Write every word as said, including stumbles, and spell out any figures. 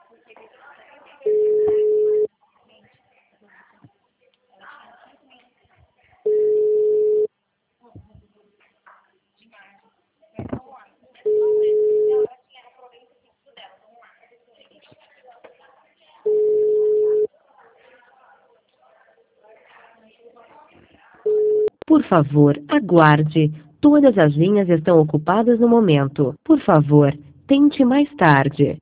Por favor, aguarde. Todas as linhas estão ocupadas no momento. Por favor, tente mais tarde.